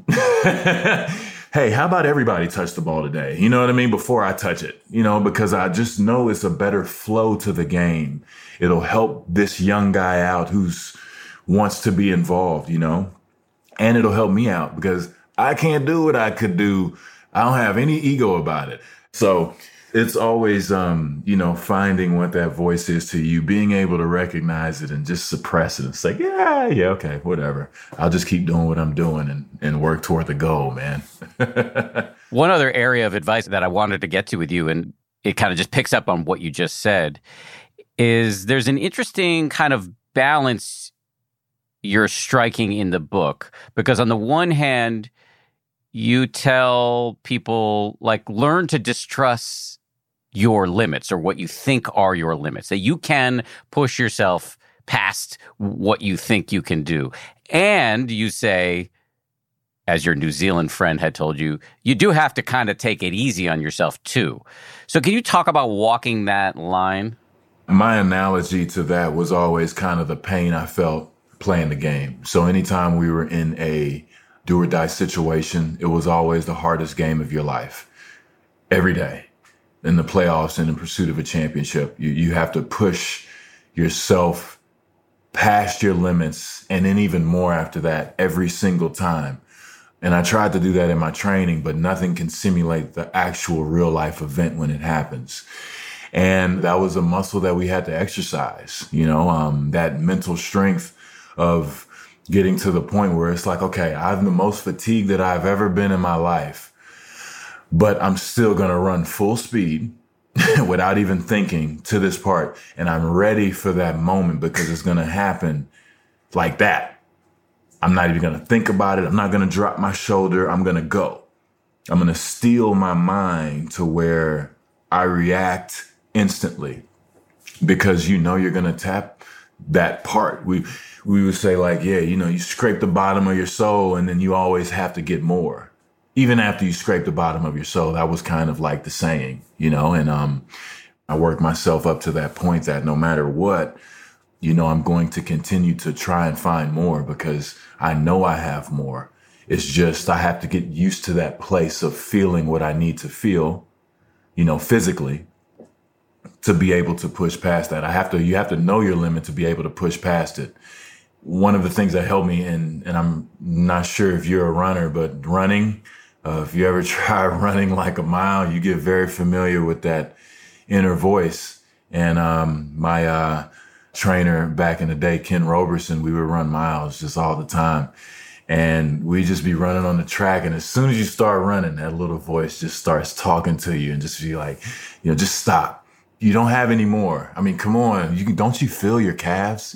Hey, how about everybody touch the ball today? You know what I mean? Before I touch it, because I just know it's a better flow to the game. It'll help this young guy out who's wants to be involved, and it'll help me out because I can't do what I could do. I don't have any ego about it. So it's always, finding what that voice is to you, being able to recognize it and just suppress it and say, yeah, okay, whatever. I'll just keep doing what I'm doing and work toward the goal, man. One other area of advice that I wanted to get to with you, and it kind of just picks up on what you just said, is there's an interesting kind of balance you're striking in the book. Because on the one hand, you tell people, like, learn to distrust your limits or what you think are your limits, that you can push yourself past what you think you can do. And you say, as your New Zealand friend had told you, you do have to kind of take it easy on yourself too. So can you talk about walking that line? My analogy to that was always kind of the pain I felt playing the game. So anytime we were in a do or die situation, it was always the hardest game of your life. Every day in the playoffs and in pursuit of a championship, you have to push yourself past your limits. And then even more after that, every single time. And I tried to do that in my training, but nothing can simulate the actual real life event when it happens. And that was a muscle that we had to exercise, that mental strength of getting to the point where it's like, okay, I'm the most fatigued that I've ever been in my life, but I'm still going to run full speed without even thinking to this part. And I'm ready for that moment because it's going to happen like that. I'm not even going to think about it. I'm not going to drop my shoulder. I'm going to go. I'm going to steel my mind to where I react instantly because you're going to tap that part. We would say like, yeah, you scrape the bottom of your soul and then you always have to get more. Even after you scrape the bottom of your soul, that was kind of like the saying, and I worked myself up to that point that no matter what, I'm going to continue to try and find more because I know I have more. It's just I have to get used to that place of feeling what I need to feel, physically, to be able to push past that. You have to know your limit to be able to push past it. One of the things that helped me, and I'm not sure if you're a runner, but running, if you ever try running like a mile, you get very familiar with that inner voice. And my trainer back in the day, Ken Roberson, we would run miles just all the time. And we just be running on the track. And as soon as you start running, that little voice just starts talking to you and just be like, just stop. You don't have any more. I mean, come on. Don't you feel your calves?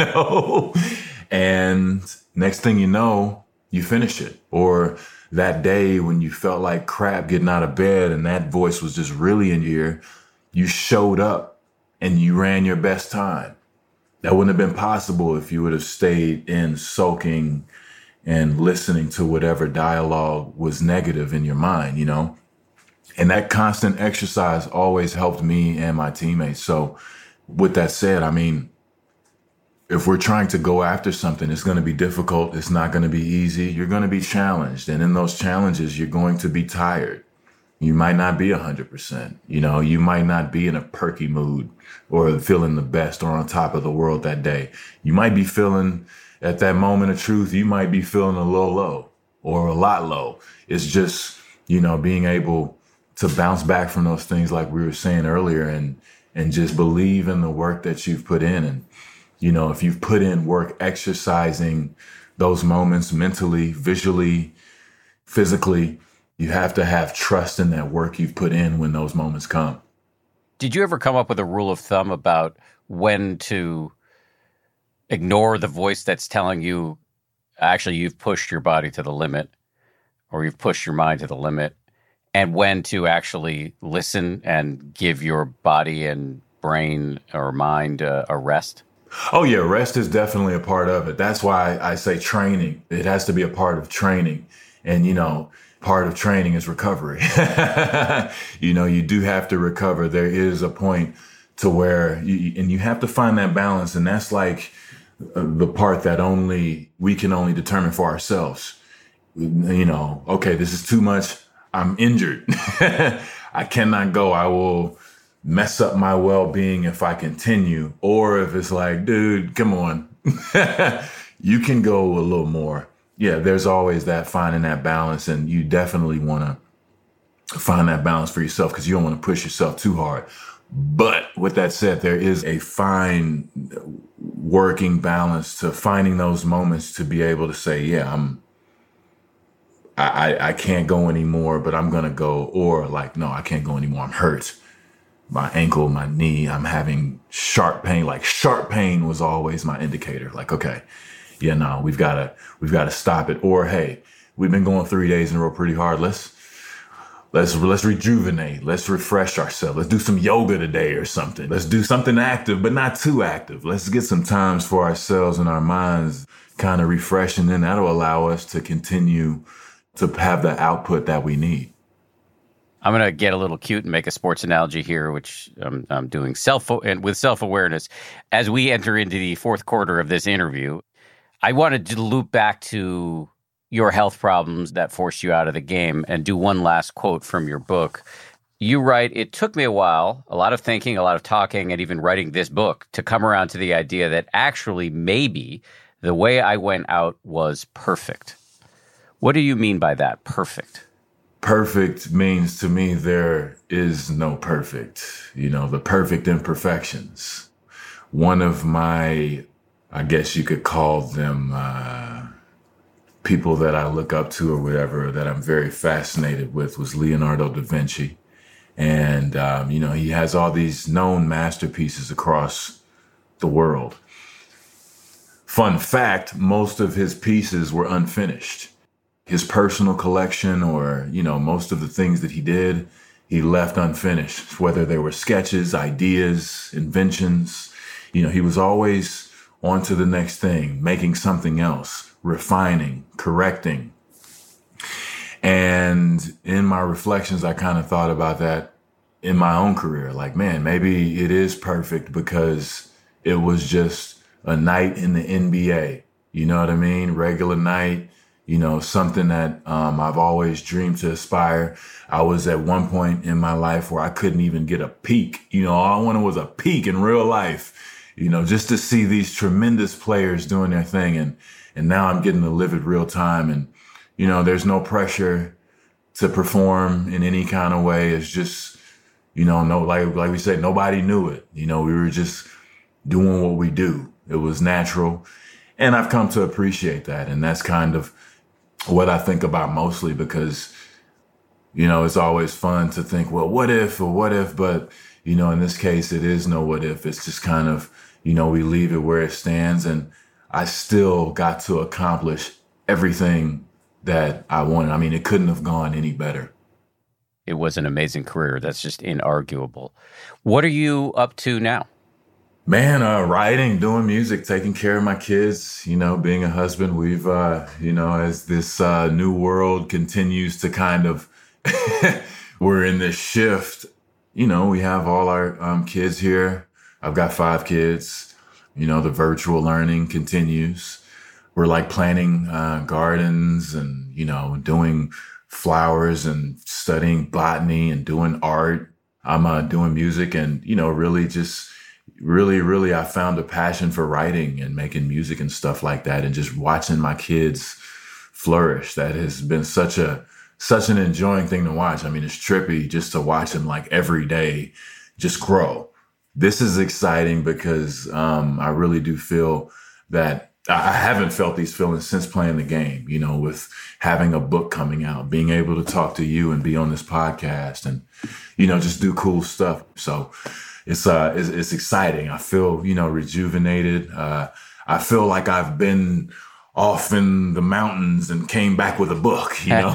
And next thing you know, you finish it. Or that day when you felt like crap getting out of bed and that voice was just really in your ear, you showed up and you ran your best time. That wouldn't have been possible if you would have stayed in sulking and listening to whatever dialogue was negative in your mind, And that constant exercise always helped me and my teammates. So with that said, I mean, if we're trying to go after something, it's going to be difficult. It's not going to be easy. You're going to be challenged. And in those challenges, you're going to be tired. You might not be 100%. You might not be in a perky mood or feeling the best or on top of the world that day. You might be feeling at that moment of truth, you might be feeling a little low or a lot low. It's just, being able to bounce back from those things like we were saying earlier and just believe in the work that you've put in. And, if you've put in work exercising those moments mentally, visually, physically, you have to have trust in that work you've put in when those moments come. Did you ever come up with a rule of thumb about when to ignore the voice that's telling you, actually, you've pushed your body to the limit or you've pushed your mind to the limit, and when to actually listen and give your body and brain or mind a rest? Oh, yeah. Rest is definitely a part of it. That's why I say training. It has to be a part of training. And, part of training is recovery. You do have to recover. There is a point to where you have to find that balance. And that's like the part that we can only determine for ourselves. Okay, this is too much. I'm injured. I cannot go. I will mess up my well-being if I continue. Or if it's like, dude, come on, you can go a little more. Yeah, there's always that finding that balance, and you definitely want to find that balance for yourself because you don't want to push yourself too hard. But with that said, there is a fine working balance to finding those moments to be able to say, yeah, I can't go anymore, but I'm going to go. Or like, no, I can't go anymore. I'm hurt. My ankle, my knee, I'm having sharp pain. Like sharp pain was always my indicator. Like, okay, yeah, no, we've got to stop it. Or, hey, we've been going 3 days in a row pretty hard. Let's rejuvenate. Let's refresh ourselves. Let's do some yoga today or something. Let's do something active, but not too active. Let's get some times for ourselves and our minds kind of refresh. And then that'll allow us to continue to have the output that we need. I'm going to get a little cute and make a sports analogy here, which I'm doing with self-awareness. As we enter into the fourth quarter of this interview, I wanted to loop back to your health problems that forced you out of the game and do one last quote from your book. You write, "It took me a while, a lot of thinking, a lot of talking, and even writing this book to come around to the idea that actually maybe the way I went out was perfect." What do you mean by that? Perfect. Perfect means to me there is no perfect, the perfect imperfections. One of my, I guess you could call them people that I look up to or whatever, that I'm very fascinated with, was Leonardo da Vinci. And, he has all these known masterpieces across the world. Fun fact, most of his pieces were unfinished. His personal collection or, most of the things that he did, he left unfinished, whether they were sketches, ideas, inventions. He was always on to the next thing, making something else, refining, correcting. And in my reflections, I kind of thought about that in my own career. Like, man, maybe it is perfect because it was just a night in the NBA. You know what I mean? Regular night, something that I've always dreamed to aspire. I was at one point in my life where I couldn't even get a peek. All I wanted was a peek in real life, just to see these tremendous players doing their thing. And now I'm getting to live it real time. And, there's no pressure to perform in any kind of way. It's just, no, like we said, nobody knew it. We were just doing what we do. It was natural. And I've come to appreciate that. And that's kind of what I think about mostly because, it's always fun to think, well, what if, but, in this case, it is no what if. It's just kind of, we leave it where it stands. And I still got to accomplish everything that I wanted. I mean, it couldn't have gone any better. It was an amazing career. That's just inarguable. What are you up to now? Man, writing, doing music, taking care of my kids, being a husband. We've, as this new world continues to kind of, we're in this shift. We have all our kids here. I've got 5 kids. The virtual learning continues. We're like planting gardens and, doing flowers and studying botany and doing art. I'm doing music and, really just really, I found a passion for writing and making music and stuff like that. And just watching my kids flourish. That has been such an enjoying thing to watch. I mean, it's trippy just to watch them like every day just grow. This is exciting because I really do feel that I haven't felt these feelings since playing the game, with having a book coming out, being able to talk to you and be on this podcast and, just do cool stuff. So it's exciting. I feel, rejuvenated. I feel like I've been off in the mountains and came back with a book,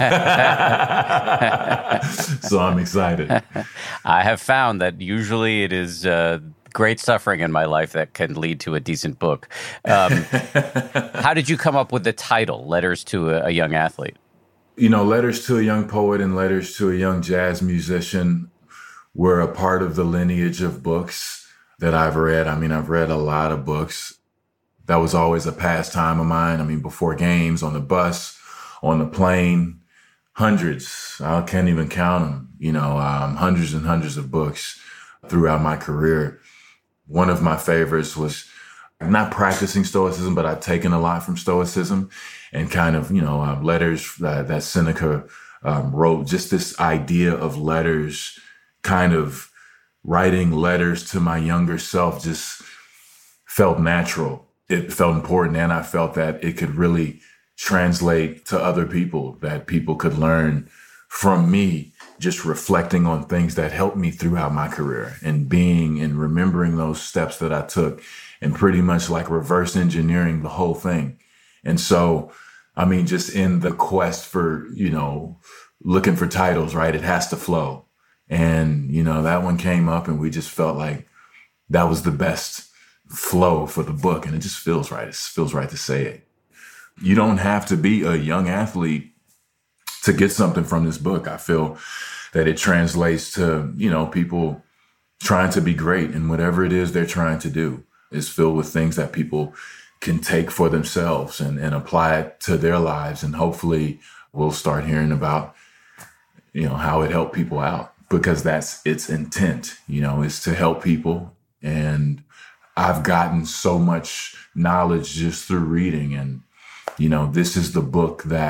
So I'm excited. I have found that usually it is great suffering in my life that can lead to a decent book. How did you come up with the title, Letters to a Young Athlete? Letters to a Young Poet and Letters to a Young Jazz Musician were a part of the lineage of books that I've read. I mean, I've read a lot of books. That was always a pastime of mine. I mean, before games, on the bus, on the plane, hundreds. I can't even count them, hundreds and hundreds of books throughout my career. One of my favorites was not practicing Stoicism, but I've taken a lot from Stoicism and kind of, letters that Seneca wrote, just this idea of letters, kind of writing letters to my younger self just felt natural. It felt important. And I felt that it could really translate to other people, that people could learn from me, just reflecting on things that helped me throughout my career and being and remembering those steps that I took and pretty much like reverse engineering the whole thing. And so, I mean, just in the quest for, looking for titles, right? It has to flow. And, that one came up and we just felt like that was the best flow for the book. And it just feels right. It feels right to say it. You don't have to be a young athlete to get something from this book. I feel that it translates to, people trying to be great in whatever it is they're trying to do. It's filled with things that people can take for themselves and apply it to their lives. And hopefully we'll start hearing about, how it helped people out, because that's its intent, is to help people. And I've gotten so much knowledge just through reading. And, this is the book that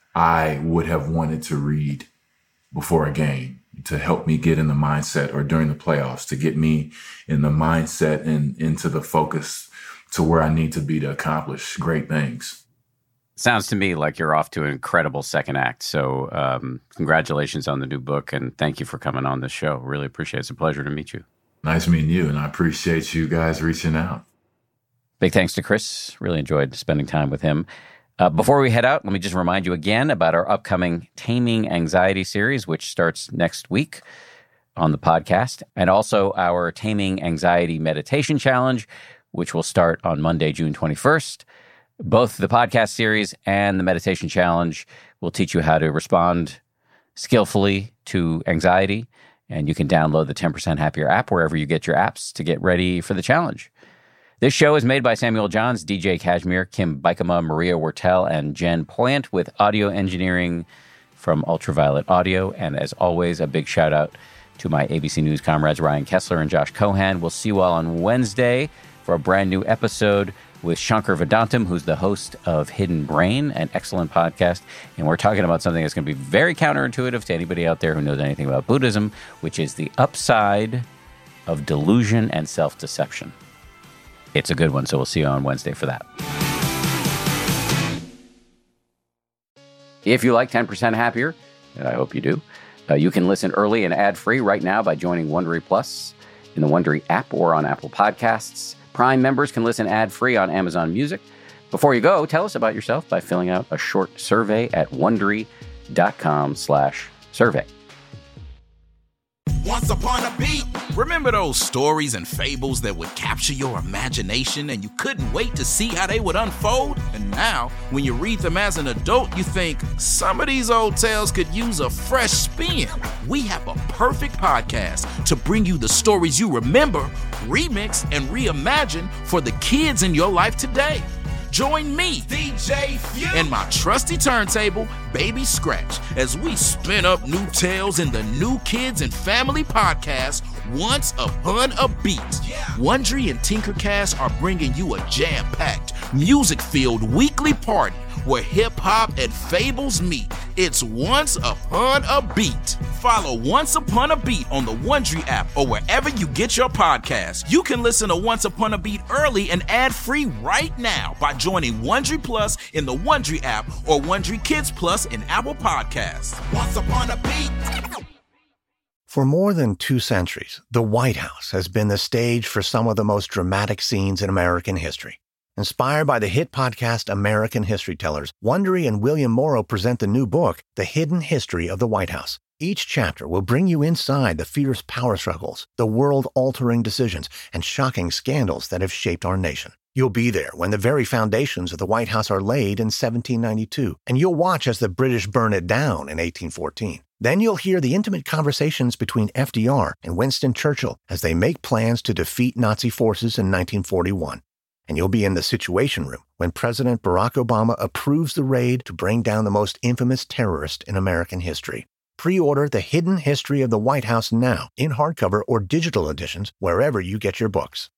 I would have wanted to read before a game to help me get in the mindset, or during the playoffs to get me in the mindset and into the focus to where I need to be to accomplish great things. Sounds to me like you're off to an incredible second act. So congratulations on the new book, and thank you for coming on the show. Really appreciate it. It's a pleasure to meet you. Nice meeting you, and I appreciate you guys reaching out. Big thanks to Chris. Really enjoyed spending time with him. Before we head out, let me just remind you again about our upcoming Taming Anxiety series, which starts next week on the podcast, and also our Taming Anxiety Meditation Challenge, which will start on Monday, June 21st. Both the podcast series and the meditation challenge will teach you how to respond skillfully to anxiety, and you can download the 10% Happier app wherever you get your apps to get ready for the challenge. This show is made by Samuel Johns, DJ Kashmir, Kim Bikama, Maria Wortel, and Jen Poyant, with audio engineering from Ultraviolet Audio. And as always, a big shout out to my ABC News comrades Ryan Kessler and Josh Cohan. We'll see you all on Wednesday for a brand new episode with Shankar Vedantam, who's the host of Hidden Brain, an excellent podcast. And we're talking about something that's going to be very counterintuitive to anybody out there who knows anything about Buddhism, which is the upside of delusion and self-deception. It's a good one, so we'll see you on Wednesday for that. If you like 10% Happier, and I hope you do, you can listen early and ad-free right now by joining Wondery Plus in the Wondery app or on Apple Podcasts. Prime members can listen ad-free on Amazon Music. Before you go, tell us about yourself by filling out a short survey at Wondery.com/survey. Once upon a beat. Remember those stories and fables that would capture your imagination and you couldn't wait to see how they would unfold? And now, when you read them as an adult, you think, some of these old tales could use a fresh spin. We have a perfect podcast to bring you the stories you remember, remix, and reimagine for the kids in your life today. Join me, DJ Few, and my trusty turntable, Baby Scratch, as we spin up new tales in the New Kids and Family podcast, Once Upon a Beat. Wondery and Tinkercast are bringing you a jam-packed, music-filled weekly party where hip-hop and fables meet. It's Once Upon a Beat. Follow Once Upon a Beat on the Wondery app or wherever you get your podcasts. You can listen to Once Upon a Beat early and ad-free right now by joining Wondery Plus in the Wondery app or Wondery Kids Plus in Apple Podcasts. Once Upon a Beat. For more than 2 centuries, the White House has been the stage for some of the most dramatic scenes in American history. Inspired by the hit podcast American History Tellers, Wondery and William Morrow present the new book, The Hidden History of the White House. Each chapter will bring you inside the fierce power struggles, the world-altering decisions, and shocking scandals that have shaped our nation. You'll be there when the very foundations of the White House are laid in 1792, and you'll watch as the British burn it down in 1814. Then you'll hear the intimate conversations between FDR and Winston Churchill as they make plans to defeat Nazi forces in 1941. And you'll be in the Situation Room when President Barack Obama approves the raid to bring down the most infamous terrorist in American history. Pre-order The Hidden History of the White House now in hardcover or digital editions wherever you get your books.